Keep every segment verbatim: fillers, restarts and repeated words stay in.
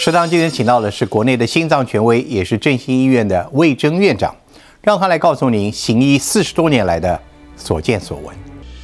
食堂今天请到的是国内的心脏权威，也是振兴医院的魏征院长，让他来告诉您行医四十多年来的所见所闻。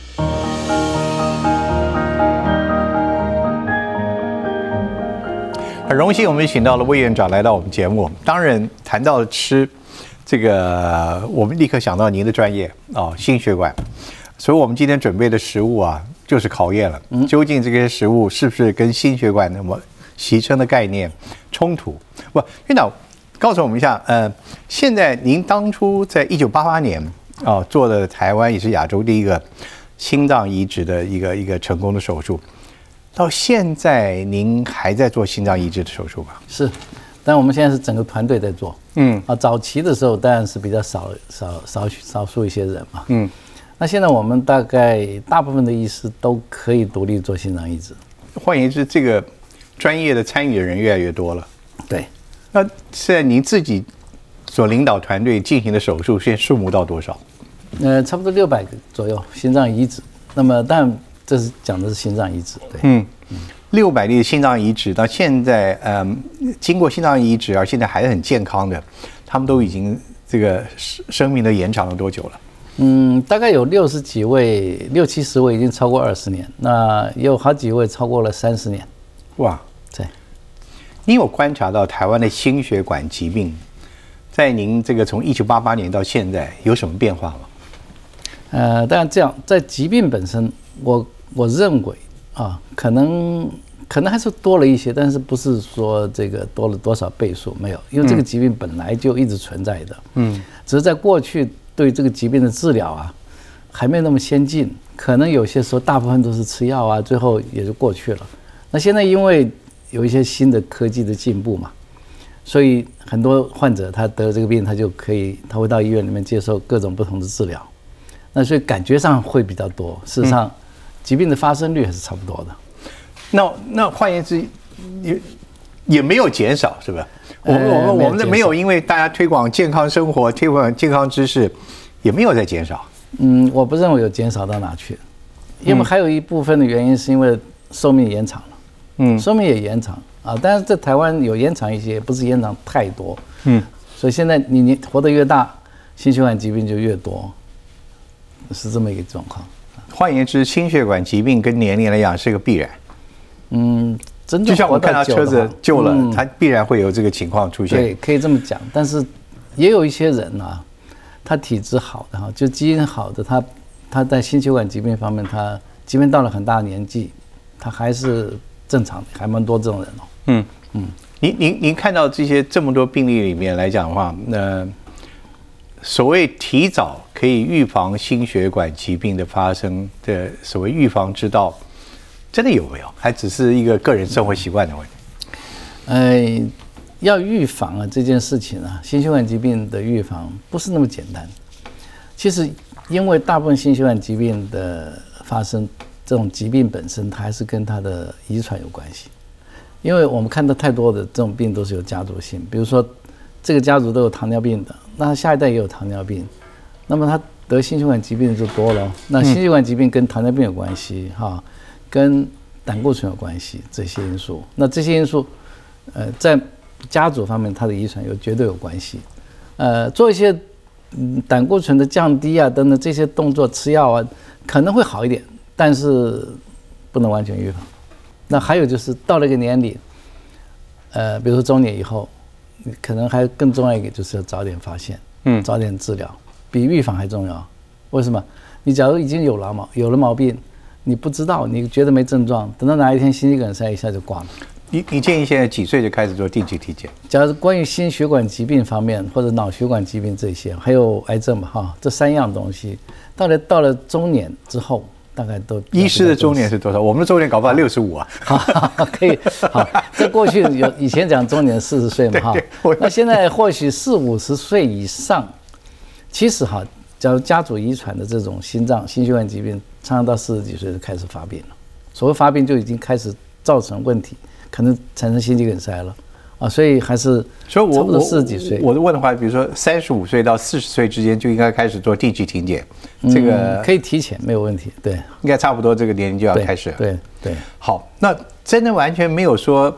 很荣幸我们请到了魏院长来到我们节目。当然谈到吃，这个我们立刻想到您的专业哦，心血管。所以我们今天准备的食物啊，就是考验了，究竟这些食物是不是跟心血管那么习称的概念冲突？不，院长告诉我们一下，呃，现在您当初在一九八八年啊、哦、做的台湾也是亚洲第一个心脏移植的一个一个成功的手术。到现在，您还在做心脏移植的手术吧？ 是，但我们现在是整个团队在做。 嗯啊，早期的时候当然是比较少少少少数一些人嘛。 嗯， 那现在我们大概大部分的医师都可以独立做心脏移植。 换言之，这个专业的参与的人越来越多了。 对。 那现在您自己所领导团队进行的手术，现在数目到多少？ 呃，差不多六百个左右心脏移植。那么，但这是讲的是心脏移植，对， 嗯，六百例心脏移植到现在，嗯，经过心脏移植而现在还很健康的，他们都已经这个生命都延长了多久了？ 嗯，大概有六十几位，六七十位已经超过二十年，那也有好几位超过了三十年。 哇， 对， 你有观察到台湾的心血管疾病，在您这个从一九八八年到现在有什么变化吗？ 呃，当然这样，在疾病本身，我我认为啊，可能可能还是多了一些，但是不是说这个多了多少倍数没有，因为这个疾病本来就一直存在的，嗯，只是在过去对这个疾病的治疗啊，还没那么先进，可能有些时候大部分都是吃药啊，最后也就过去了。那现在因为有一些新的科技的进步嘛，所以很多患者他得了这个病，他就可以他会到医院里面接受各种不同的治疗。那所以感觉上会比较多，事实上，疾病的发生率还是差不多的。 那那换言之，也也没有减少，是吧？我们我们我们没有因为大家推广健康生活、推广健康知识，也没有在减少。 嗯，我不认为有减少到哪去，因为还有一部分的原因是因为寿命延长了，嗯，寿命也延长啊，但是在台湾有延长一些，不是延长太多，嗯，所以现在你你活得越大，心血管疾病就越多。是这么一个状况。 换言之，心血管疾病跟年龄来讲是个必然。 嗯，真的就像我们看到车子旧了， 嗯、 它必然会有这个情况出现。 对，可以这么讲。但是也有一些人啊，他体质好的哈，就基因好的，他他在心血管疾病方面，他即便到了很大年纪，他还是正常的，还蛮多这种人哦。 嗯嗯，您您您看到这些这么多病例里面来讲的话，那所谓提早可以预防心血管疾病的发生的所谓预防之道，真的有没有？还只是一个个人生活习惯的问题？ 呃，要预防啊这件事情啊，心血管疾病的预防不是那么简单。其实，因为大部分心血管疾病的发生，这种疾病本身它还是跟它的遗传有关系。因为我们看到太多的这种病都是有家族性，比如说这个家族都有糖尿病的。那下一代也有糖尿病，那么他得心血管疾病就多了。那心血管疾病跟糖尿病有关系，哈，跟胆固醇有关系，这些因素。那这些因素，呃，在家族方面，它的遗传有绝对有关系。呃，做一些嗯胆固醇的降低啊等等这些动作，吃药啊可能会好一点，但是不能完全预防。那还有就是到了一个年龄，呃，比如说中年以后。可能还更重要一个就是要早点发现，嗯，早点治疗，比预防还重要。为什么？你假如已经有了毛有了毛病，你不知道，你觉得没症状，等到哪一天心肌梗塞一下就挂了。 你你建议现在几岁就开始做定期体检？ 假如关于心血管疾病方面或者脑血管疾病这些，还有癌症嘛哈，这三样东西，到了到了中年之后。大概都医师的中年是多少？我们的中年搞不好六十五啊。 好，可以。好，在过去有以前讲中年四十岁嘛哈，那现在或许四五十岁以上，其实哈，假如家族遗传的这种心脏心血管疾病，常常到四十几岁就开始发病了。所谓发病就已经开始造成问题，可能产生心肌梗塞了。啊，所以还是所以我差不多四十几岁。 我的问的话，比如说三十五岁到四十岁之间就应该开始做定期体检，这个、 嗯、可以提前没有问题，对， 应该差不多这个年龄就要开始了。 对 对, 对。 好，那真的完全没有说，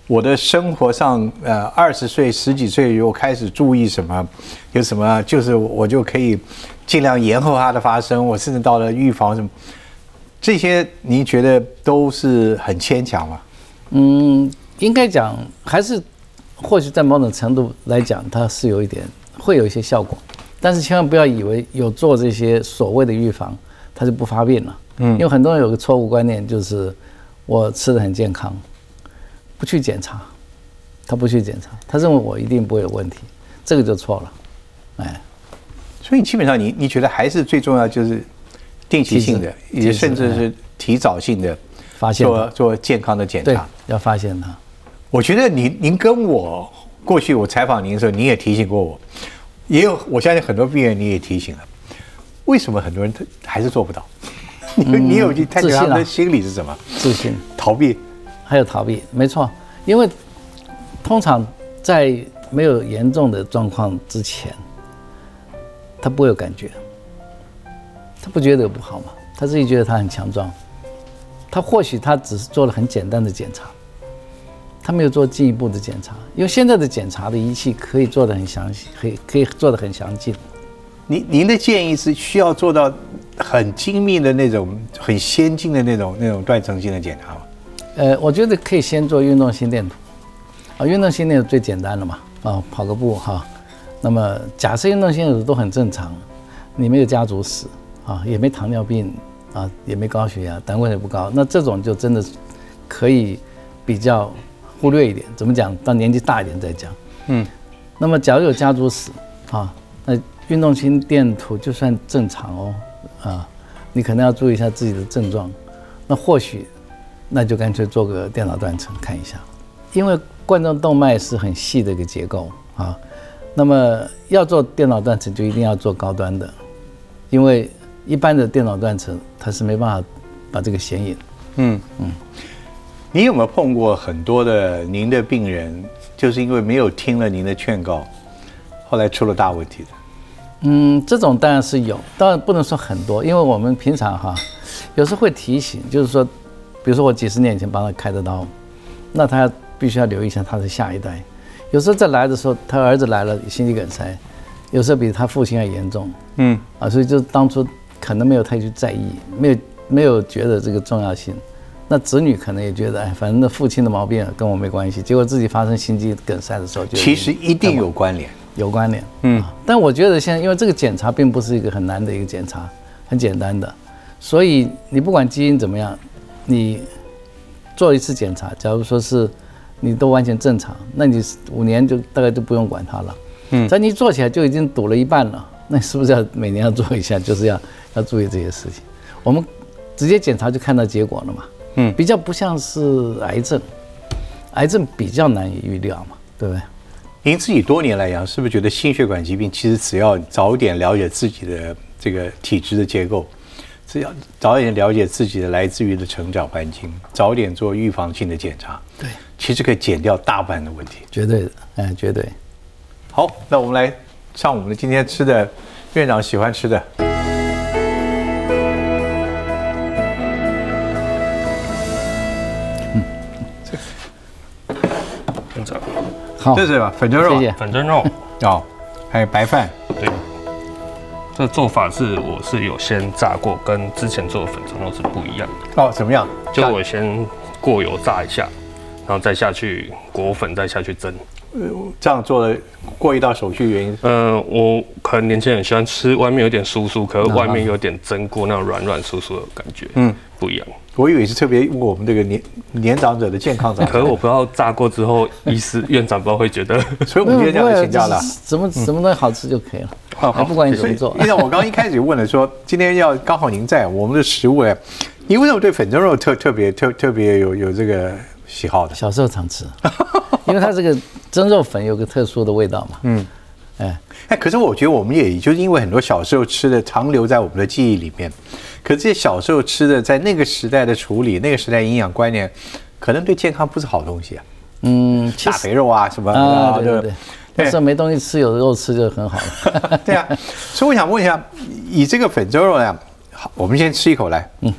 我的生活上，呃，二十岁、十几岁又开始注意什么，有什么，就是我就可以尽量延后它的发生。我甚至到了预防什么，这些您觉得都是很牵强吗？ 嗯，应该讲还是，或许在某种程度来讲，它是有一点会有一些效果，但是千万不要以为有做这些所谓的预防，它就不发病了。嗯，因为很多人有个错误观念，就是我吃得很健康。不去检查，他不去检查，他认为我一定不会有问题，这个就错了，哎。 所以基本上你你觉得还是最重要就是定期性的，也甚至是提早性的发现做做健康的检查， 对，要发现它。 我觉得您您跟我过去我采访您的时候，您也提醒过我，也有我相信很多病人你也提醒了，为什么很多人他还是做不到？你你有去探究他们的心理是什么？ 自信、 逃避。 还有逃避，没错，因为通常在没有严重的状况之前，他不会有感觉，他不觉得有不好嘛，他自己觉得他很强壮，他或许他只是做了很简单的检查，他没有做进一步的检查，因为现在的检查的仪器可以做得很详细，可以可以做得很详尽。 您您的建议是需要做到很精密的那种、很先进的那种那种断层性的检查吗？ 呃，我觉得可以先做运动心电图，啊，运动心电图最简单了嘛，啊，跑个步哈。那么假设运动心电图都很正常，你没有家族史啊，也没糖尿病啊，也没高血压，胆固醇也不高，那这种就真的可以比较忽略一点。怎么讲？到年纪大一点再讲。嗯。那么假如有家族史啊，那运动心电图就算正常哦，啊，你可能要注意一下自己的症状，那或许。那就干脆做个电脑断层看一下，因为冠状动脉是很细的一个结构啊。那么要做电脑断层，就一定要做高端的，因为一般的电脑断层它是没办法把这个显影。嗯嗯。 你有没有碰过很多的您的病人，就是因为没有听了您的劝告，后来出了大问题的？ 嗯，这种当然是有，当然不能说很多，因为我们平常哈，有时候会提醒，就是说。比如说我几十年前帮他开的刀，那他必须要留意一下他的下一代。有时候在来的时候，他儿子来了心肌梗塞，有时候比他父亲还严重。嗯，啊，所以就当初可能没有太去在意，没有没有觉得这个重要性。那子女可能也觉得，哎，反正那父亲的毛病跟我没关系。结果自己发生心肌梗塞的时候就， 其实一定有关联， 有关联。嗯，但我觉得现在因为这个检查并不是一个很难的一个检查，很简单的，所以你不管基因怎么样。你做一次检查，假如说是你都完全正常，那你五年就大概就不用管它了。嗯，但你做起来就已经堵了一半了，那是不是要每年要做一下？就是要要注意这些事情。我们直接检查就看到结果了嘛。嗯，比较不像是癌症，癌症比较难以预料嘛，对不对？ 您自己多年来讲，是不是觉得心血管疾病其实只要早一点了解自己的这个体质的结构？只要早一点了解自己的来自于的成长环境，早一点做预防性的检查， 对， 其实可以减掉大半的问题。 绝对的，哎，绝对。 好，那我们来上我们的今天吃的院长喜欢吃的。 嗯，院长， 好， 这是吧？粉蒸肉， 谢谢。 粉蒸肉， 哦，还有白饭， 对。这做法是我是有先炸过，跟之前做的粉蒸肉是不一样的。 哦，怎么样？ 就我先过油炸一下，然后再下去裹粉，再下去蒸。 呃，这样做的过一道手续原因？ 呃，我可能年轻人喜欢吃外面有点酥酥，可是外面有点蒸过那种软软酥酥的感觉，嗯，不一样。 我以为是特别为我们这个年年长者的健康长。 可是我不知道炸过之后，医师院长不知道会觉得， 所以我们今天这样请教了， 什么什么东西好吃就可以了。好，不管你怎么做。 因为我刚刚一开始问了说，今天要刚好您在我们的食物哎，你为什么对粉蒸肉特特别特特别有有这个喜好的？ 小时候常吃，因为它这个蒸肉粉有个特殊的味道嘛。嗯， 哎哎，可是我觉得我们也就是因为很多小时候吃的长留在我们的记忆里面，可这些小时候吃的在那个时代的处理，那个时代营养观念，可能对健康不是好东西啊。嗯，大肥肉啊什么啊，对对对。那时候没东西吃，有肉吃就很好了。 对啊，所以我想问一下，以这个粉蒸肉呢，好，我们先吃一口来。嗯。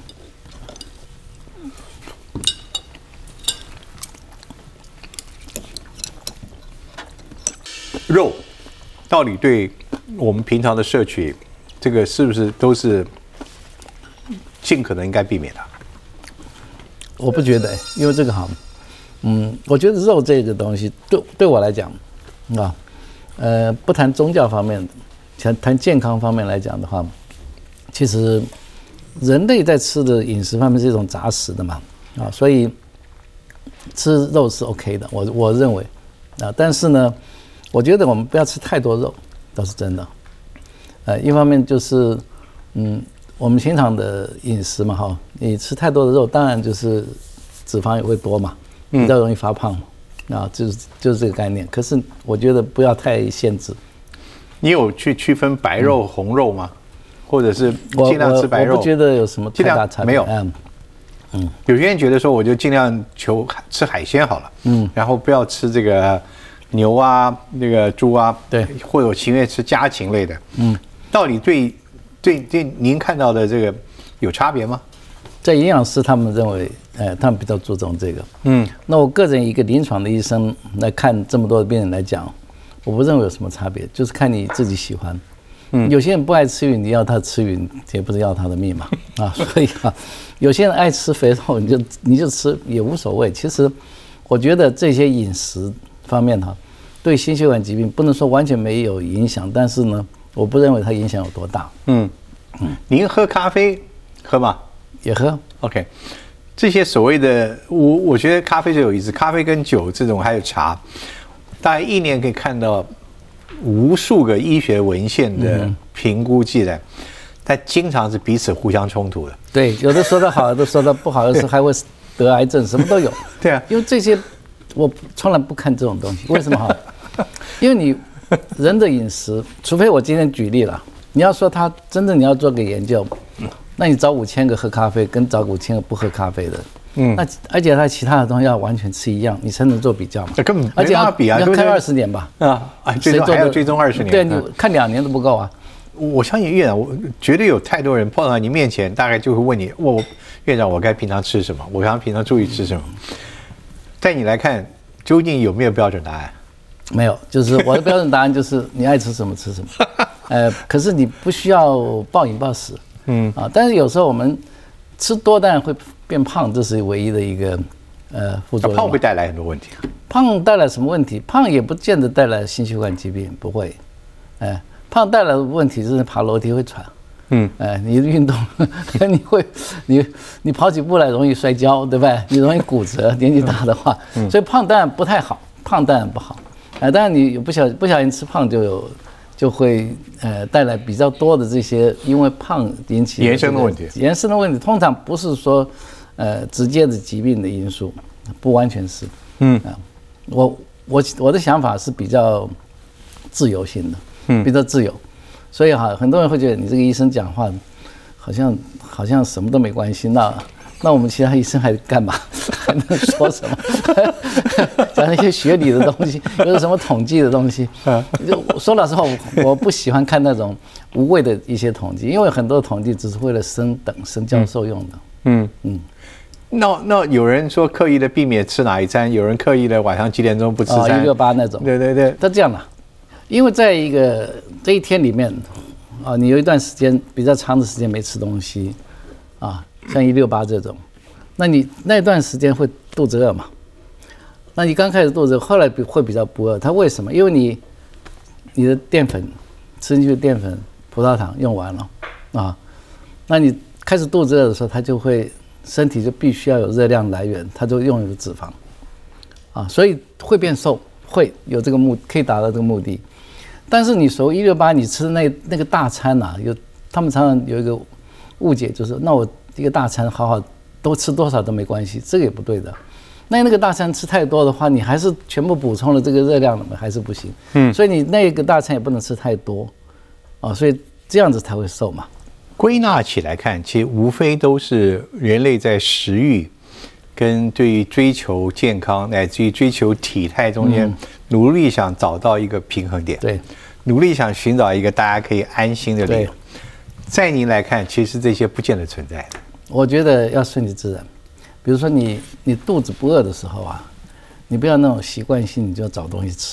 肉到底对我们平常的摄取，这个是不是都是尽可能应该避免的？ 我不觉得，因为这个好，嗯，我觉得肉这个东西对对我来讲，啊，呃，不谈宗教方面的，谈谈健康方面来讲的话，其实人类在吃的饮食方面是一种杂食的嘛，啊，所以吃肉是 OK 的，我我认为，啊，但是呢，我觉得我们不要吃太多肉，倒是真的，呃，一方面就是，嗯。我们平常的饮食嘛，哈，你吃太多的肉，当然就是脂肪也会多嘛，比较容易发胖嘛，啊，就是就是这个概念。可是我觉得不要太限制。 你有去区分白肉、嗯、红肉吗？或者是尽量吃白肉？ 我, 我, 我不觉得有什么太大差别。 没有， 嗯嗯。 有些人觉得说，我就尽量求吃海鲜好了，嗯，然后不要吃这个牛啊、那个猪啊， 对， 或者我情愿吃家禽类的，嗯，到底对？对对，您看到的这个有差别吗？ 在营养师他们认为，呃，他们比较注重这个。嗯，那我个人一个临床的医生来看这么多的病人来讲，我不认为有什么差别，就是看你自己喜欢。嗯，有些人不爱吃鱼，你要他吃鱼，也不是要他的命嘛。啊，所以啊，有些人爱吃肥肉，你就你就吃也无所谓。其实，我觉得这些饮食方面哈，对心血管疾病不能说完全没有影响，但是呢。我不认为它影响有多大。嗯嗯，您喝咖啡喝吗？ 也喝。 OK， 这些所谓的我我觉得咖啡最有意思，咖啡跟酒这种还有茶，大概一年可以看到无数个医学文献的评估记载，但经常是彼此互相冲突的。 对，有的说的好，有的说的不好，有时还会得癌症，什么都有。 对啊， 因为这些我从来不看这种东西，为什么哈？因为你。人的饮食，除非我今天举例了，你要说他真正你要做个研究，那你找五千个喝咖啡，跟找五千个不喝咖啡的，嗯，那而且他其他的东西要完全吃一样，你才能做比较嘛。 根本没办法比啊， 要看二十年吧。 啊啊，追踪还要追踪二十年。 对，你看两年都不够啊。 我相信院长，我绝对有太多人碰到你面前，大概就会问你，我院长，我该平常吃什么？我刚平常注意吃什么？在你来看，究竟有没有标准答案？ 没有，就是我的标准答案就是你爱吃什么吃什么，呃，可是你不需要暴饮暴食，嗯啊，但是有时候我们吃多当然会变胖，这是唯一的一个呃副作用。 胖会带来很多问题。 胖带来什么问题？胖也不见得带来心血管疾病，不会，哎、呃，胖带来的问题就是爬楼梯会喘，嗯，哎、呃，你运动你会你你跑几步来容易摔跤，对不对？你容易骨折，年纪大的话，嗯、所以胖当然不太好，胖当然不好。呃，当然你不小不小心吃胖就有，就会呃带来比较多的这些因为胖引起的、这个、 延伸的问题。 延伸的问题通常不是说呃直接的疾病的因素，不完全是。嗯啊、呃，我我我的想法是比较自由性的，嗯，比较自由，所以哈，很多人会觉得你这个医生讲话好像好像什么都没关系，那。那我们其他医生还干嘛？还能说什么？讲那些学理的东西，又是什么统计的东西？就说老实话，我不喜欢看那种无谓的一些统计，因为很多统计只是为了升等、升教授用的。嗯嗯。 那那有人说刻意的避免吃哪一餐，有人刻意的晚上几点钟不吃餐， 一六八那种。 对对对。 他这样的，因为在一个这一天里面，啊，你有一段时间比较长的时间没吃东西，啊。像一六八这种，那你那段时间会肚子饿嘛？那你刚开始肚子饿，后来会比较不饿。它为什么？因为你你的淀粉吃进去的淀粉、葡萄糖用完了啊，那你开始肚子饿的时候，它就会身体就必须要有热量来源，它就用有脂肪啊，所以会变瘦，会有这个目可以达到这个目的。但是你所谓一六八，你吃的那那个大餐啊，有他们常常有一个误解，就是那我。一个大餐好好都吃多少都没关系，这个也不对的。那那个大餐吃太多的话，你还是全部补充了这个热量了嘛，还是不行。嗯，所以你那个大餐也不能吃太多，啊，所以这样子才会瘦嘛。 归纳起来看，其实无非都是人类在食欲跟对于追求健康乃至于追求体态中间，努力想找到一个平衡点。 对， 努力想寻找一个大家可以安心的理由。在您来看，其实这些不见得存在的。 我觉得要顺其自然。比如说你你肚子不饿的时候啊，你不要那种习惯性你就要找东西吃，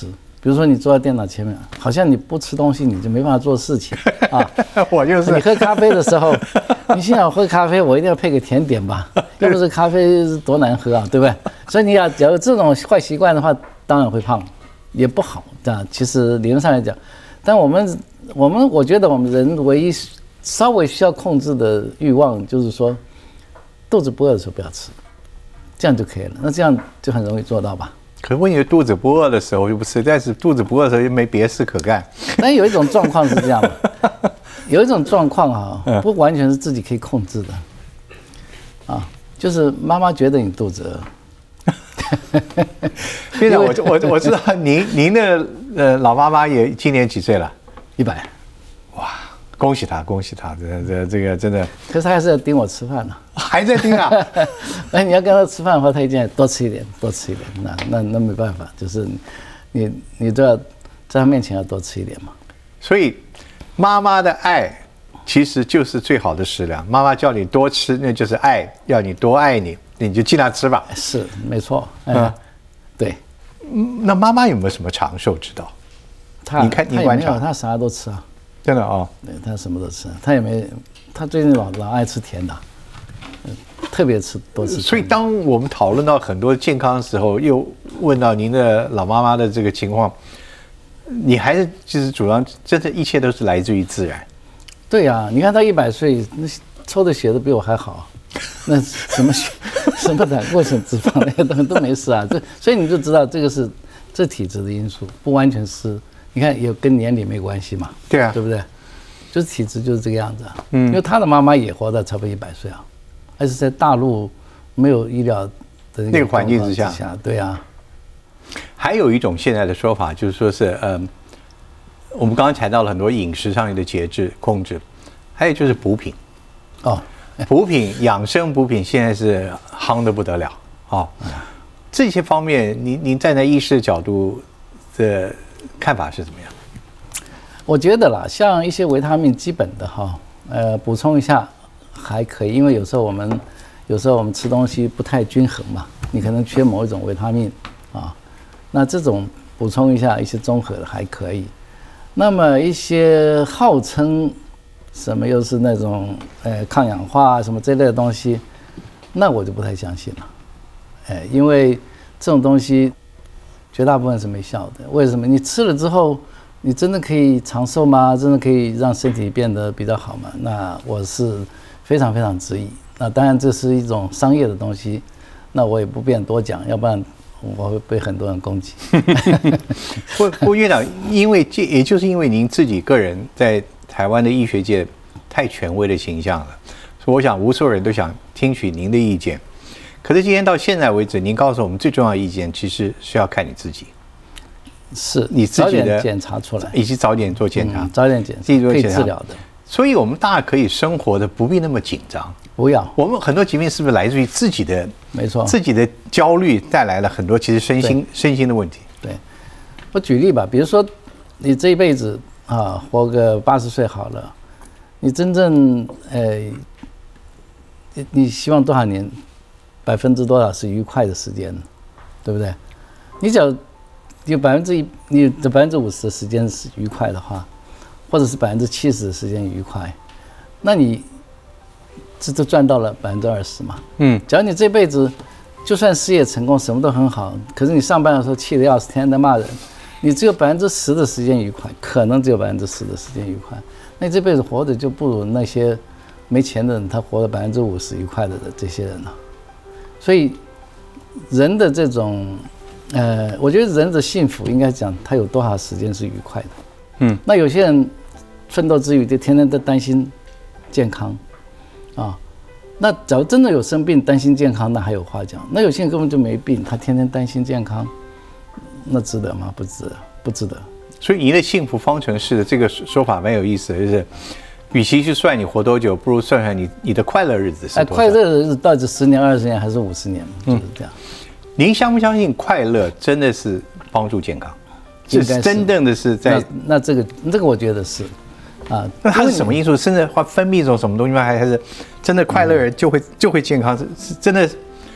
比如说你坐在电脑前面，好像你不吃东西你就没办法做事情啊。 我就是你喝咖啡的时候，你心想喝咖啡我一定要配个甜点吧，要不是咖啡多难喝啊，对不对？所以你要假如这种坏习惯的话，当然会胖，也不好。这样其实理论上来讲，但我们我们我觉得我们人唯一稍微需要控制的欲望就是说，肚子不饿的时候不要吃，这样就可以了。那这样就很容易做到吧？ 可是问题肚子不饿的时候就不吃，但是肚子不饿的时候又没别的事可干。 但有一种状况是这样的，有一种状况啊，不完全是自己可以控制的，啊，就是妈妈觉得你肚子饿。 院长，我我我知道您您的呃老妈妈也今年几岁了？ 一百。 哇，恭喜她，恭喜她！这这这个真的。 可是她还是要盯我吃饭呢、 啊，还在盯啊？ 哎，你要跟她吃饭的话，她一定要多吃一点，多吃一点。那那那没办法，就是你你都要在她面前要多吃一点嘛。 所以妈妈的爱其实就是最好的食粮。妈妈叫你多吃，那就是爱，要你多爱你，你就尽量吃吧。 是，没错。嗯，对。 那妈妈有没有什么长寿之道？ 她你看，你观察， 她啥都吃啊。 真的哦， 对，她什么都吃，她也没，她最近老老爱吃甜的，特别吃多吃。 所以当我们讨论到很多健康的时候，又问到您的老妈妈的这个情况，你还是就是主张，真的一切都是来自于自然。 对呀、啊，你看她一百岁，那抽的血都比我还好，那什么血、什么胆固醇、脂肪那些东西都没事啊。这所以你就知道这个是这体质的因素，不完全是。你看，也跟年龄没关系嘛， 对啊， 对不对？就是体质就是这个样子啊。嗯，因为他的妈妈也活到差不多一百岁啊，还是在大陆没有医疗的那个环境之下。 对啊。 还有一种现在的说法，就是说是，嗯，我们刚刚谈到了很多饮食上面的节制控制，还有就是补品。 哦， 补品、养生补品现在是夯得不得了啊、哦！这些方面，您您站在医师的角度的看法是怎么样？ 我觉得啦，像一些维他命基本的哈，呃，补充一下还可以，因为有时候我们有时候我们吃东西不太均衡嘛，你可能缺某一种维他命啊，那这种补充一下一些综合的还可以。那么一些号称什么又是那种呃抗氧化啊什么这类的东西，那我就不太相信了，哎，因为这种东西绝大部分是没效的。为什么？你吃了之后，你真的可以长寿吗？真的可以让身体变得比较好吗？那我是非常非常质疑。那当然这是一种商业的东西，那我也不便多讲，要不然我会被很多人攻击。 不不，院长，因为这也就是因为您自己个人在台湾的医学界太权威的形象了，所以我想无数人都想听取您的意见。可是今天到现在为止，您告诉我们最重要的意见，其实是要看你自己， 是你自己的早点检查出来， 以及早点做检查， 嗯、早点检查， 自己做检查可以治疗的。 所以我们大家可以生活的不必那么紧张。 不要， 我们很多疾病是不是来自于自己的？ 没错， 自己的焦虑带来了很多其实身心身心的问题。 对，我举例吧，比如说你这一辈子啊，活个八十岁好了，你真正呃，你你希望多少年？百分之多少是愉快的时间，对不对？你只要有百分之一，你的百分之五十的时间是愉快的话，或者是百分之七十的时间愉快，那你这就赚到了百分之二十嘛。嗯，假如你这辈子就算事业成功，什么都很好，可是你上班的时候气得要死，天天在骂人，你只有百分之十的时间愉快，可能只有百分之十的时间愉快，那你这辈子活着就不如那些没钱的人，他活了百分之五十愉快的这些人了。所以，人的这种，呃，我觉得人的幸福应该讲，他有多少时间是愉快的。嗯，那有些人奋斗之余就天天在担心健康，啊，那假如真的有生病担心健康，那还有话讲。那有些人根本就没病，他天天担心健康，那值得吗？不值得，不值得。 所以您的幸福方程式的这个说法蛮有意思的，就是。与其去算你活多久，不如算算你你的快乐日子是多少。 哎，快乐的日子到底是十年、二十年还是五十年？就是这样。 嗯、您相不相信快乐真的是帮助健康？是真正的是在那, 那这个这个我觉得是啊。 那它是什么因素？甚至会分泌一种什么东西吗？还是真的快乐人就会、嗯、就会健康？是是真的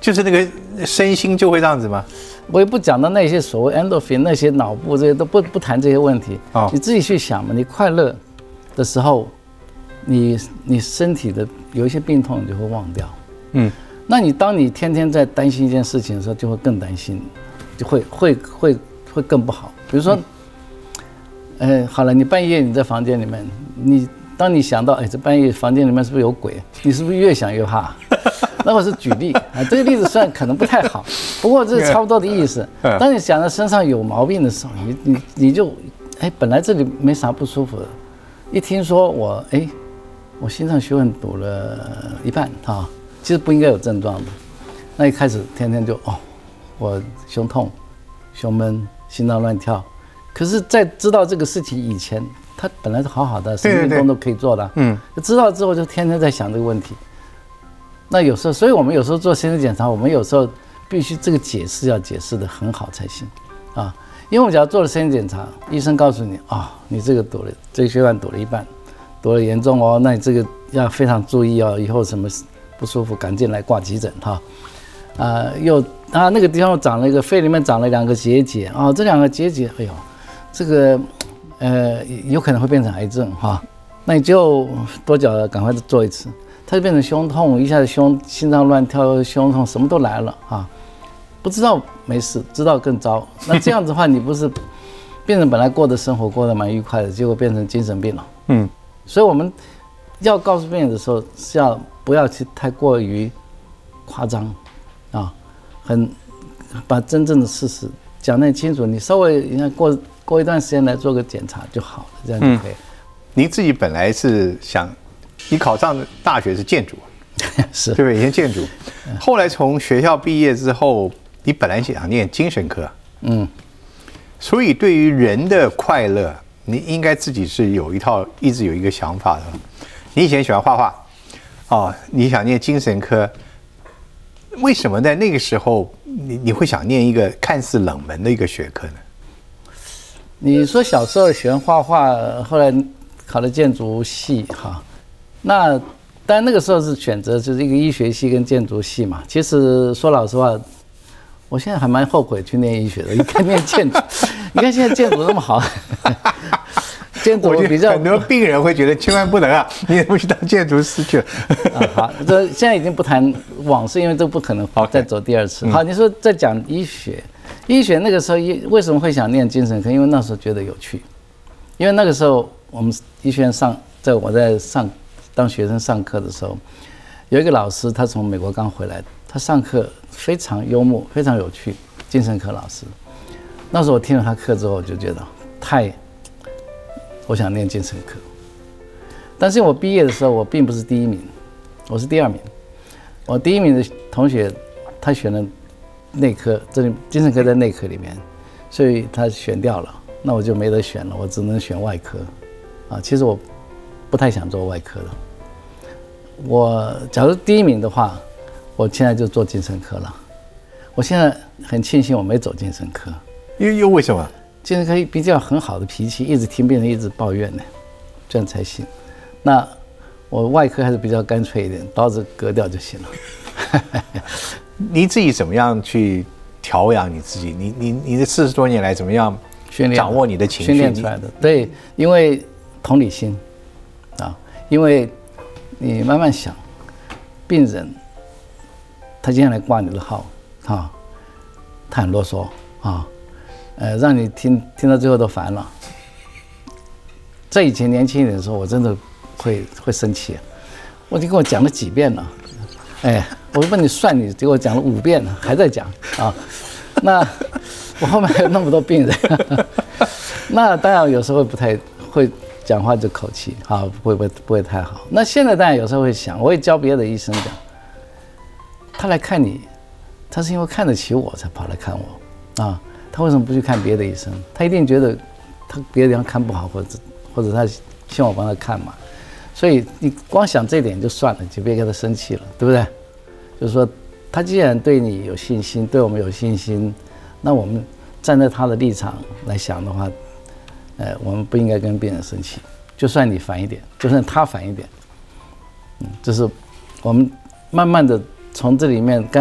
就是那个身心就会这样子吗？ 我也不讲到那些所谓 endorphin 那些脑部这些都不不谈这些问题。 哦， 你自己去想嘛，你快乐的时候，你你身体的有一些病痛你就会忘掉。 嗯， 那你当你天天在担心一件事情的时候，就会更担心，就会会会会更不好。比如说，嗯、呃，好了，你半夜你在房间里面，你当你想到，哎，这半夜房间里面是不是有鬼？你是不是越想越怕？那我是举例啊，这个例子虽然可能不太好，不过这是差不多的意思。当你想到身上有毛病的时候，你你你就，哎，本来这里没啥不舒服的，一听说我，哎，我心脏血管堵了一半啊，其实不应该有症状的，那一开始天天就哦，我胸痛、胸闷、心脏乱跳，可是，在知道这个事情以前，他本来是好好的，什么运动都可以做的，嗯，知道之后就天天在想这个问题。那有时候，所以我们有时候做身体检查，我们有时候必须这个解释要解释得很好才行，啊，因为我们只要做了身体检查，医生告诉你啊、哦，你这个堵了，这个血管堵了一半，堵了严重哦，那你这个要非常注意哦，以后什么不舒服赶紧来挂急诊哈，啊、呃，又啊那个地方长了一个肺里面长了两个结节啊、哦，这两个结节，哎呦，这个呃有可能会变成癌症哈，那你就多久赶快做一次。它就变成胸痛，一下子胸心脏乱跳，胸痛什么都来了啊！不知道没事，知道更糟。那这样子的话，你不是变成本来过的生活过得蛮愉快的，结果变成精神病了。嗯，所以我们要告诉病人的时候，是要不要去太过于夸张啊，很把真正的事实讲得很清楚。你稍微你看过过一段时间来做个检查就好了，这样就可以。嗯、 您自己本来是想。你考上的大学是建筑， 是对不对？以前建筑，后来从学校毕业之后，你本来想念精神科，嗯，所以对于人的快乐，你应该自己是有一套，一直有一个想法的。你以前喜欢画画，哦，你想念精神科，为什么在那个时候你你会想念一个看似冷门的一个学科呢？ 你说小时候喜欢画画，后来考了建筑系，哈。那当然那个时候是选择就是一个医学系跟建筑系嘛。其实说老实话，我现在还蛮后悔去念医学的，应该念建筑。你看现在建筑那么好，建筑比较很多病人会觉得千万不能啊，你也不去当建筑师去了。 啊，好，这现在已经不谈往事，因为这不可能再走第二次。好，你说在讲医学，医学那个时候为什么会想念精神科？因为那时候觉得有趣，因为那个时候我们医学院上，在我在上。当学生上课的时候，有一个老师，他从美国刚回来，他上课非常幽默，非常有趣，精神科老师。那时候我听了他课之后，我就觉得太，我想念精神科。但是我毕业的时候，我并不是第一名，我是第二名。我第一名的同学，他选了内科，这里精神科在内科里面，所以他选掉了，那我就没得选了，我只能选外科。啊，其实我不太想做外科的。我假如第一名的话，我现在就做精神科了。我现在很庆幸我没走精神科， 又又为什么？ 精神科比较很好的脾气，一直听病人一直抱怨呢，这样才行。那我外科还是比较干脆一点，刀子割掉就行了。 你自己怎么样去调养你自己？你你你的四十多年来怎么样训练掌握你的情绪？ 训练出来的，对，因为同理心啊，因为你慢慢想，病人他今天来挂你的号啊，他很啰嗦啊，呃，让你听听到最后都烦了。在以前年轻一点的时候，我真的会会生气，我已经跟我讲了几遍了，哎，我问你算你给我讲了五遍了，还在讲啊，那我后面还有那么多病人，那当然有时候不太会。讲话就口气啊，不会不会不会太好。那现在当然有时候会想，我也教别的医生讲，他来看你，他是因为看得起我才跑来看我啊，他为什么不去看别的医生？他一定觉得他别的地方看不好，或者或者他希望我帮他看嘛。所以你光想这点就算了，就别跟他生气了，对不对？就是说，他既然对你有信心，对我们有信心，那我们站在他的立场来想的话。呃，我们不应该跟病人生气，就算你烦一点，就算他烦一点，嗯，就是我们慢慢的从这里面干了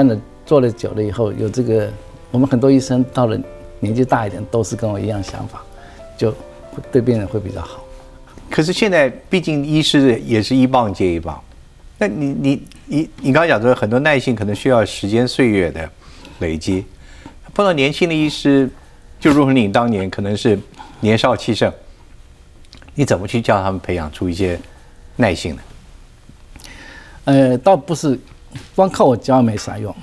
做了久了以后，有这个，我们很多医生到了年纪大一点，都是跟我一样想法，就对病人会比较好。 可是现在毕竟医师也是一棒接一棒，那你你你你刚刚讲说很多耐性可能需要时间岁月的累积，碰到年轻的医师，就如同你当年可能是年少气盛，你怎么去教他们培养出一些耐性呢？ 呃，倒不是光靠我教没啥用，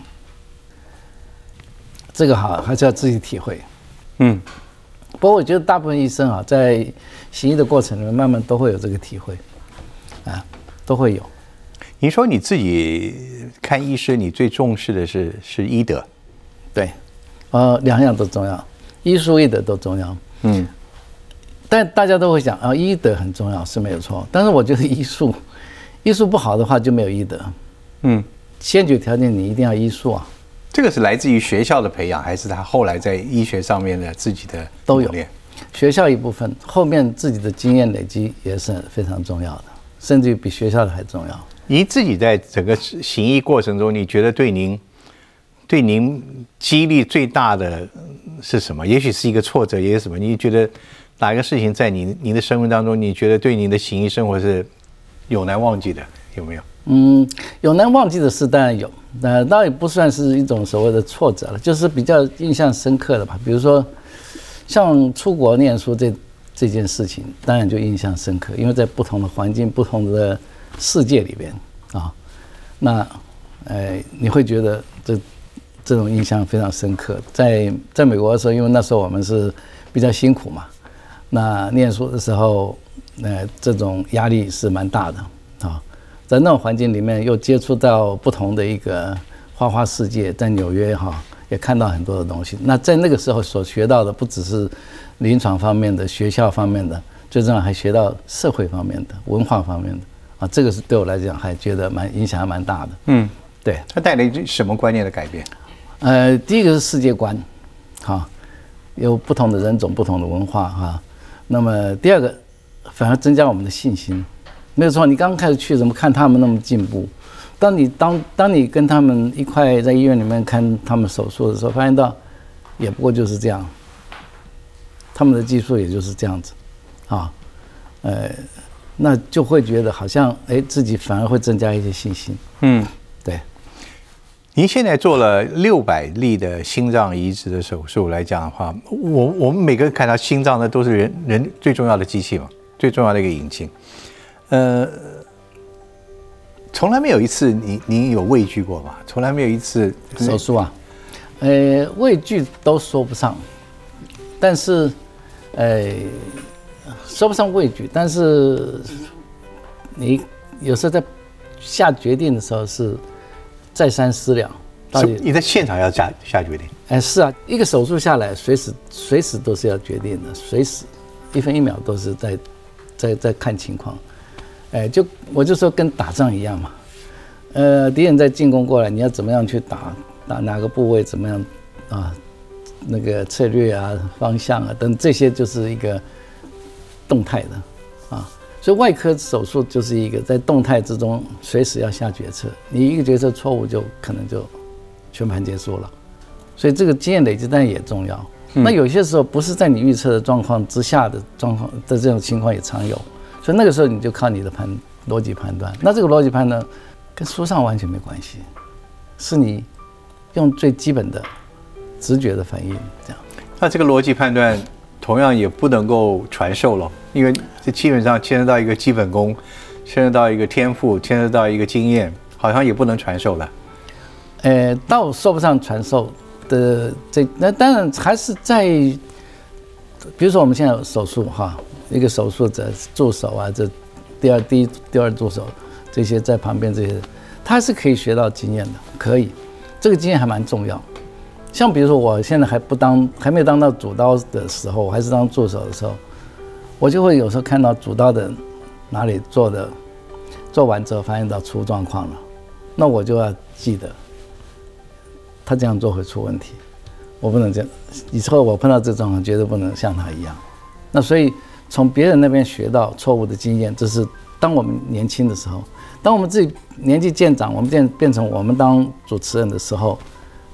这个哈还是要自己体会。 嗯， 不过我觉得大部分医生啊，在行医的过程里面，慢慢都会有这个体会，啊，都会有。 您说你自己看医师，你最重视的是是医德， 对，呃，两样都重要，医术医德都重要。 嗯， 但大家都会讲啊，医德很重要是没有错，但是我觉得医术，医术不好的话就没有医德。嗯，先决条件你一定要医术啊。 这个是来自于学校的培养，还是他后来在医学上面的自己的都有磨练？ 学校一部分，后面自己的经验累积也是非常重要的，甚至于比学校的还重要。 您自己在整个行医过程中，你觉得对您对您激励最大的是什么？也许是一个挫折，也是什么？你觉得哪一个事情在您您的生命当中，你觉得对您的行医生活是永难忘记的？有没有？ 嗯，有难忘记的事当然有，那当然也不算是一种所谓的挫折了，就是比较印象深刻的吧。比如说，像出国念书这这件事情，当然就印象深刻，因为在不同的环境、不同的世界里边啊，那呃，你会觉得这这种印象非常深刻。在在美国的时候，因为那时候我们是比较辛苦嘛，那念书的时候，呃，这种压力是蛮大的啊。在那种环境里面，又接触到不同的一个花花世界，在纽约哈也看到很多的东西。那在那个时候所学到的，不只是临床方面的、学校方面的，最重要还学到社会方面的、文化方面的啊。这个是对我来讲还觉得蛮影响还蛮大的。嗯，对。 它带来什么观念的改变？ 呃，第一个是世界观，哈，有不同的人种、不同的文化哈。那么第二个，反而增加我们的信心。没有错，你刚开始去怎么看他们那么进步？当你当当你跟他们一块在医院里面看他们手术的时候，发现到也不过就是这样，他们的技术也就是这样子，啊，呃，那就会觉得好像哎自己反而会增加一些信心。嗯，对。 您现在做了六百例的心脏移植的手术来讲的话，我我们每个人看到心脏呢都是人人最重要的机器嘛，最重要的一个引擎。呃，从来没有一次你你有畏惧过吧？从来没有一次手术啊，呃，畏惧都说不上，但是，呃，说不上畏惧，但是你有时候在下决定的时候是再三思量。到底你在现场要下下决定？ 哎，是啊，一个手术下来，随时随时都是要决定的，随时一分一秒都是在在在看情况。哎，就我就说跟打仗一样嘛，呃，敌人在进攻过来，你要怎么样去打，打哪个部位怎么样啊，那个策略啊、方向啊等这些就是一个动态的啊，所以外科手术就是一个在动态之中随时要下决策，你一个决策错误就可能就全盘结束了，所以这个经验累积当然也重要。嗯、那有些时候不是在你预测的状况之下的状况的这种情况也常有。所以那个时候你就靠你的判逻辑判断，那这个逻辑判断跟书上完全没关系，是你用最基本的直觉的反应这样。 那这个逻辑判断同样也不能够传授了，因为这基本上牵涉到一个基本功，牵涉到一个天赋，牵涉到一个经验，好像也不能传授了。 呃，倒说不上传授的这，那当然还是在，比如说我们现在有手术哈。一个手术者助手啊，这第二、第一、第二助手这些在旁边这些，他是可以学到经验的，可以，这个经验还蛮重要。像比如说我现在还不当，还没有当到主刀的时候，我还是当助手的时候，我就会有时候看到主刀的哪里做的，做完之后发现到出状况了，那我就要记得，他这样做会出问题，我不能这样，以后我碰到这状况绝对不能像他一样。那所以。从别人那边学到错误的经验，这是当我们年轻的时候。当我们自己年纪渐长，我们变变成我们当主持人的时候，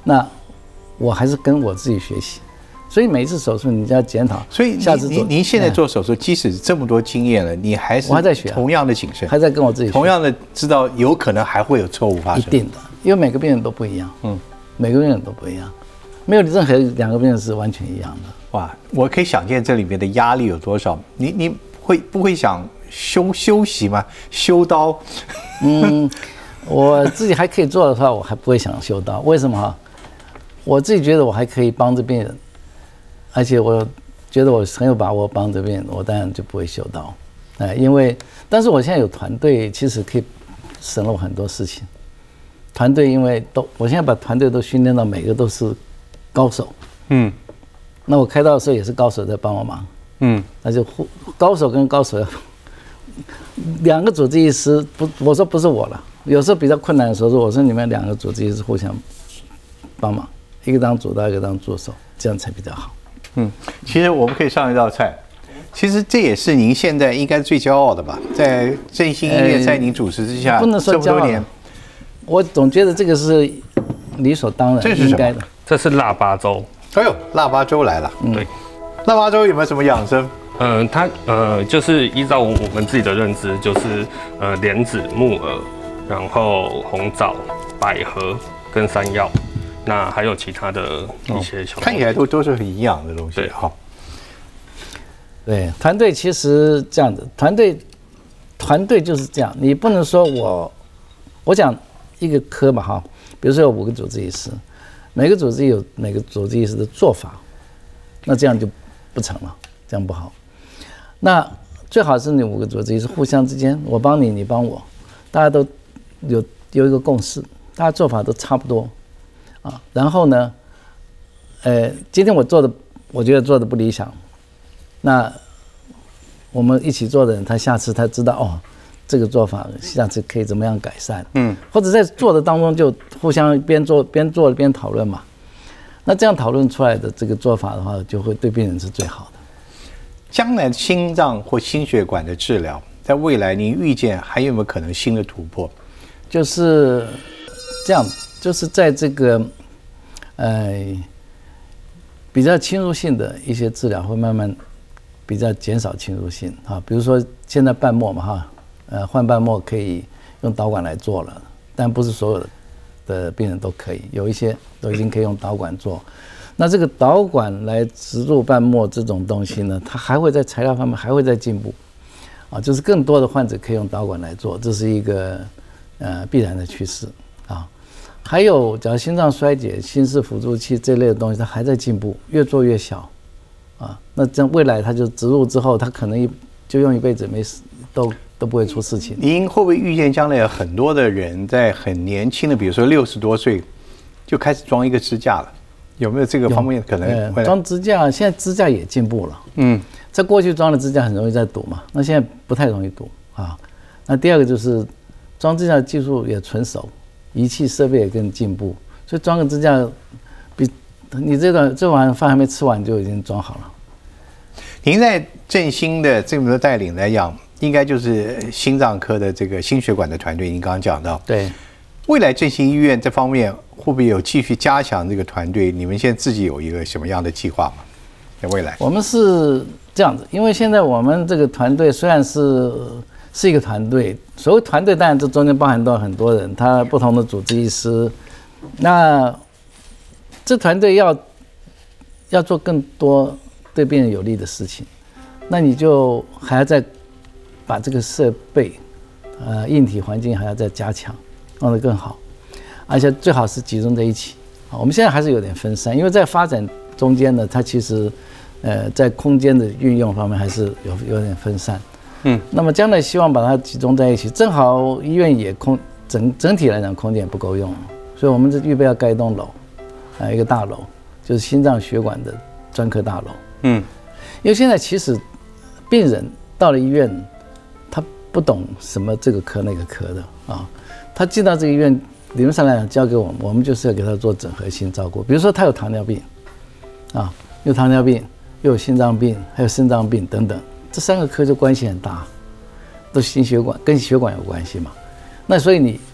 那我还是跟我自己学习。所以每一次手术你就要检讨。 所以下次您您现在做手术，即使这么多经验了，你还是我还在学， 同样的谨慎， 还在跟我自己学， 同样的知道有可能还会有错误发生。 一定的，因为每个病人都不一样，嗯，每个病人都不一样，没有任何两个病人是完全一样的。 哇，我可以想见这里面的压力有多少。你你会不会想休休息吗？修刀？ 嗯，我自己还可以做的话，我还不会想修刀。为什么哈？我自己觉得我还可以帮着病人。而且我觉得我很有把握帮这边，我当然就不会修刀，哎，因为但是我现在有团队，其实可以省了我很多事情。团队因为都，我现在把团队都训练到每个都是高手，嗯，那我开刀的时候也是高手在帮我忙，嗯，那就高手跟高手要两个主治医师不，我说不是我了，有时候比较困难的时候，我说你们两个主治医师互相帮忙，一个当主刀，一个当助手，这样才比较好。 嗯，其实我们可以上一道菜，其实这也是您现在应该最骄傲的吧？在振兴医院在您主持之下， 不能说骄傲，我总觉得这个是理所当然应该的。 这是腊八粥。 哎呦，腊八粥来了。 嗯、对， 腊八粥有没有什么养生？ 呃，它呃就是依照我们自己的认知，就是呃莲子、木耳，然后红枣、百合跟山药。那还有其他的一些小、哦， 看起来都都是很营养的东西。哈， 对，团队其实这样子，团队团队就是这样，你不能说我，我讲一个科嘛哈，比如说有五个主治医师，每个主治医有每个主治医师的做法，那这样就不成了，这样不好。那最好是你五个主治医师互相之间，我帮你，你帮我，大家都有有一个共识，大家做法都差不多。啊，然后呢，呃，今天我做的，我觉得做的不理想，那我们一起做的人，他下次他知道哦，这个做法下次可以怎么样改善，嗯，或者在做的当中就互相边做边做边讨论嘛，那这样讨论出来的这个做法的话，就会对病人是最好的。 将来心脏或心血管的治疗，在未来您预见还有没有可能新的突破？ 就是这样子。就是在这个，呃，比较侵入性的一些治疗会慢慢比较减少侵入性啊，比如说现在瓣膜嘛哈，呃，换瓣膜可以用导管来做了，但不是所有的的病人都可以，有一些都已经可以用导管做。那这个导管来植入瓣膜这种东西呢，它还会在材料方面还会在进步，啊，就是更多的患者可以用导管来做，这是一个呃必然的趋势啊。还有，假如心脏衰竭、心室辅助器这类的东西，它还在进步，越做越小，啊，那这样未来它就植入之后，它可能一就用一辈子没事，都都不会出事情。 您会不会预见将来有很多的人在很年轻的，比如说六十多岁，就开始装一个支架了？有没有这个方面可能？ 装支架，现在支架也进步了。嗯，在过去装的支架很容易在堵嘛，那现在不太容易堵啊。那第二个就是装支架的技术也纯熟。仪器设备也更进步，所以装个支架，比你这段这碗饭还没吃完就已经装好了。 您在振兴的这么多带领来讲，应该就是心脏科的这个心血管的团队。您刚刚讲到， 对， 未来振兴医院这方面会不会有继续加强这个团队？你们现在自己有一个什么样的计划吗？在未来， 我们是这样子，因为现在我们这个团队虽然是。是一个团队，所谓团队，当然这中间包含到很多人，他不同的主治医师。那这团队要要做更多对病人有利的事情，那你就还要再把这个设备，呃，硬体环境还要再加强，弄得更好，而且最好是集中在一起。我们现在还是有点分散，因为在发展中间呢，它其实，呃，在空间的运用方面还是有有点分散。嗯，那么将来希望把它集中在一起，正好医院也空整整体来讲空间也不够用，所以我们这预备要盖一栋楼，啊，一个大楼，就是心脏血管的专科大楼。嗯，因为现在其实病人到了医院，他不懂什么这个科那个科的啊，他进到这个医院，理论上来讲交给我们，我们就是要给他做整合性照顾。比如说他有糖尿病，啊，有糖尿病，又有心脏病，还有肾脏病等等。这三个科就关系很大，都是心血管跟血管有关系嘛。那所以你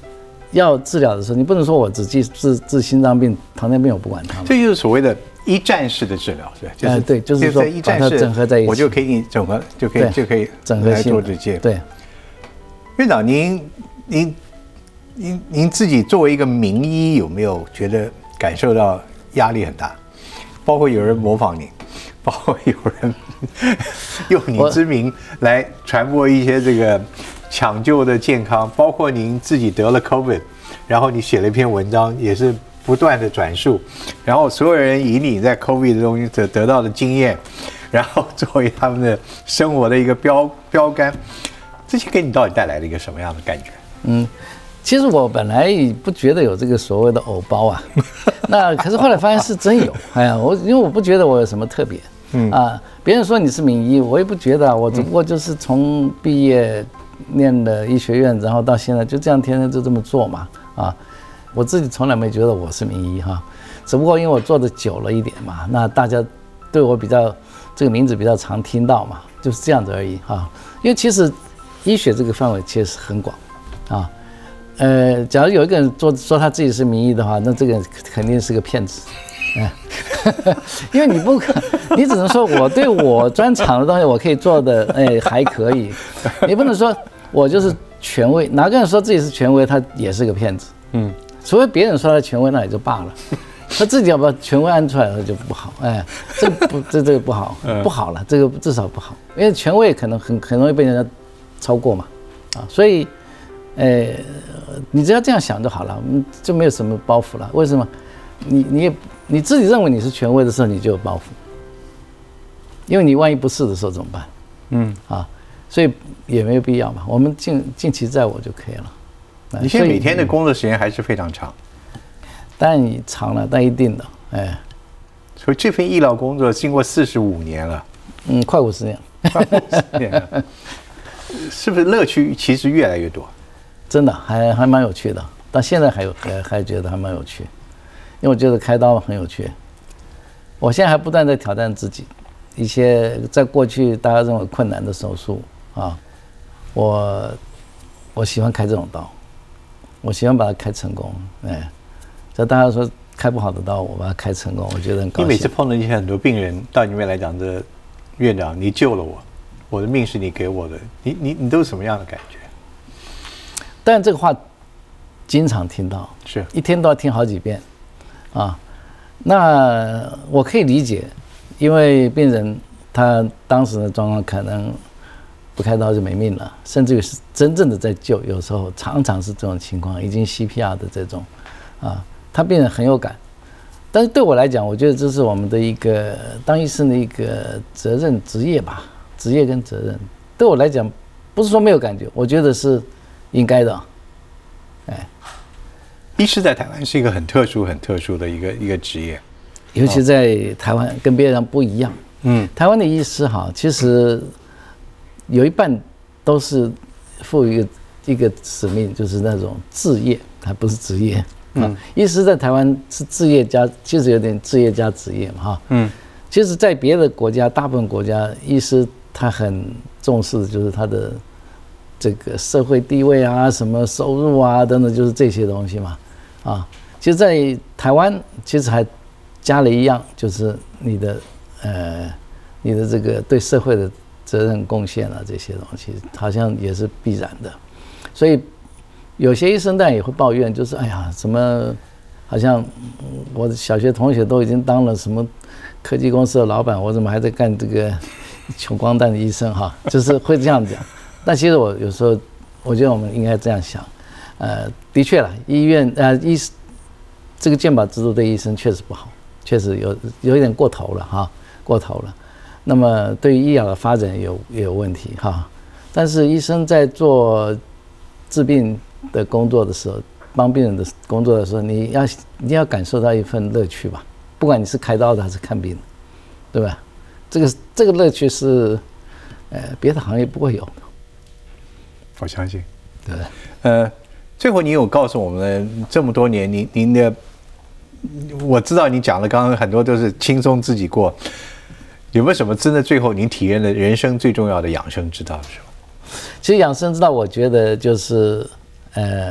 要治疗的时候，你不能说我只治治治心脏病、糖尿病，我不管它。 这就是所谓的一站式的治疗，是吧？就是、 呃、对，就是说一站式整合在一起， 我就给你整合，就可以就可以整合来做这些。 对， 院长，您您您您自己作为一个名医，有没有觉得感受到压力很大？包括有人模仿你，包括有人用你之名来传播一些这个抢救的健康，包括您自己得了 COVID， 然后你写了一篇文章，也是不断的转述，然后所有人以你在 COVID 的东西得得到的经验，然后作为他们的生活的一个标标杆，这些给你到底带来了一个什么样的感觉？ 嗯。其实我本来不觉得有这个所谓的偶包啊，那可是后来发现是真有。哎呀，我因为我不觉得我有什么特别，嗯啊，别人说你是名医，我也不觉得，我只不过就是从毕业念了医学院，然后到现在就这样天天就这么做嘛，啊，我自己从来没觉得我是名医哈，只不过因为我做的久了一点嘛，那大家对我比较这个名字比较常听到嘛，就是这样子而已哈。因为其实医学这个范围其实很广啊。呃，假如有一个人说说他自己是名医的话，那这个人肯定是个骗子，哎，因为你不可，你只能说我对我专长的东西我可以做的，哎，还可以，你不能说我就是权威，哪个人说自己是权威，他也是个骗子，嗯，除非别人说他权威，那也就罢了，他自己要把权威按出来，那就不好，哎，这不这这个不好，不好了，这个至少不好，因为权威可能很很容易被人家超过嘛，啊，所以。呃，你只要这样想就好了，就没有什么包袱了。为什么？你你也你自己认为你是权威的时候，你就有包袱，因为你万一不是的时候怎么办？嗯啊，所以也没有必要嘛。我们尽尽其在我就可以了。 你现在每天的工作时间还是非常长， 当然你长了，但一定的，哎。 所以这份医疗工作经过四十五年了， 嗯，快五十年， 快五十年了，是不是乐趣其实越来越多？ 真的还还蛮有趣的，到现在还有还还觉得还蛮有趣，因为我觉得开刀很有趣。我现在还不断在挑战自己，一些在过去大家认为困难的手术啊，我我喜欢开这种刀，我喜欢把它开成功。哎，这大家说开不好的刀，我把它开成功，我觉得很高兴。 你每次碰到一些很多病人到你面来讲的，院长，你救了我，我的命是你给我的，你你你都是什么样的感觉？ 但这个话经常听到， 是一天都要听好几遍，啊，那我可以理解，因为病人他当时的状况可能不开刀就没命了，甚至于是真正的在救，有时候常常是这种情况，已经 C P R 的这种，啊，他病人很有感，但是对我来讲，我觉得这是我们的一个当医生的一个责任职业吧，职业跟责任，对我来讲不是说没有感觉，我觉得是。应该的，哎， 医师在台湾是一个很特殊、很特殊的一个一个职业， 尤其在台湾跟别人不一样。嗯，台湾的医师哈，其实有一半都是负一个一个使命，就是那种志业，还不是职业。嗯，医师在台湾是志业加，其实有点志业加职业嘛，哈。嗯，其实，在别的国家，大部分国家医师他很重视的就是他的。这个社会地位啊，什么收入啊，等等，就是这些东西嘛，啊，其实，在台湾其实还加了一样，就是你的呃，你的这个对社会的责任贡献啊，这些东西好像也是必然的，所以有些医生当然也会抱怨，就是哎呀，什么好像我的小学同学都已经当了什么科技公司的老板，我怎么还在干这个穷光蛋的医生哈？就是会这样讲。但其实我有时候，我觉得我们应该这样想，呃，的确了，医院呃医这个健保制度对医生确实不好，确实有有一点过头了哈，过头了。那么对于医疗的发展也有也有问题哈。但是医生在做治病的工作的时候，帮病人的工作的时候，你要你要感受到一份乐趣吧，不管你是开刀的还是看病的，对吧？这个这个乐趣是呃别的行业不会有的。 我相信， 对， 呃，最后你有告诉我们这么多年，您您的，我知道你讲的刚刚很多都是轻松自己过，有没有什么真的最后您体验的人生最重要的养生之道的时候？ 其实养生之道，我觉得就是呃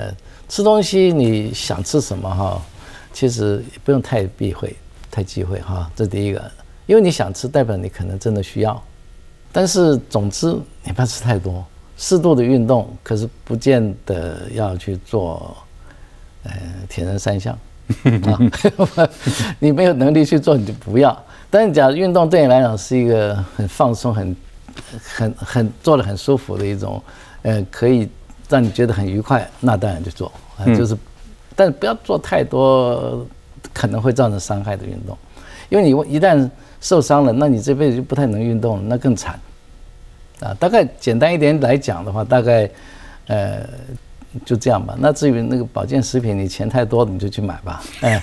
吃东西你想吃什么哈，其实不用太避讳、太忌讳哈，这第一个，因为你想吃，代表你可能真的需要。但是总之你不要吃太多，适度的运动，可是不见得要去做呃铁人三项啊，你没有能力去做你就不要。但是假如运动对你来讲是一个很放松、很很很做得很舒服的一种，呃，可以让你觉得很愉快，那当然就做，啊、就是，但不要做太多可能会造成伤害的运动，因为你一旦受伤了，那你这辈子就不太能运动了，那更惨。啊，大概简单一点来讲的话，大概，呃，就这样吧。那至于那个保健食品，你钱太多你就去买吧，哎。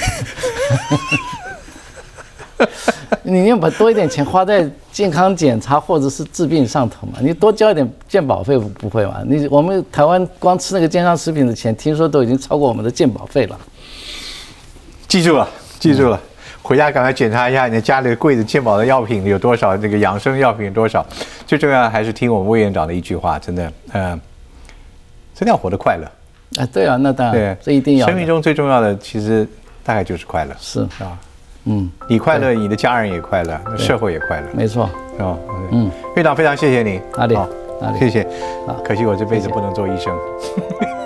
你要把多一点钱花在健康检查或者是治病上头嘛？你多交一点健保费不会嘛？你我们台湾光吃那个健康食品的钱，听说都已经超过我们的健保费了。 记住了，记住了，回家赶快检查一下你的家里的柜子健保的药品有多少，这个养生药品有多少。最重要的还是听我们魏院长的一句话，真的，呃，真的要活得快乐。 啊，对啊，那当然，对，这一定要。 生命中最重要的其实大概就是快乐。 是啊。 嗯， 你快乐，你的家人也快乐，社会也快乐， 没错。 哦，嗯，院长非常谢谢你， 哪里？哪里？ 谢谢。可惜我这辈子不能做医生。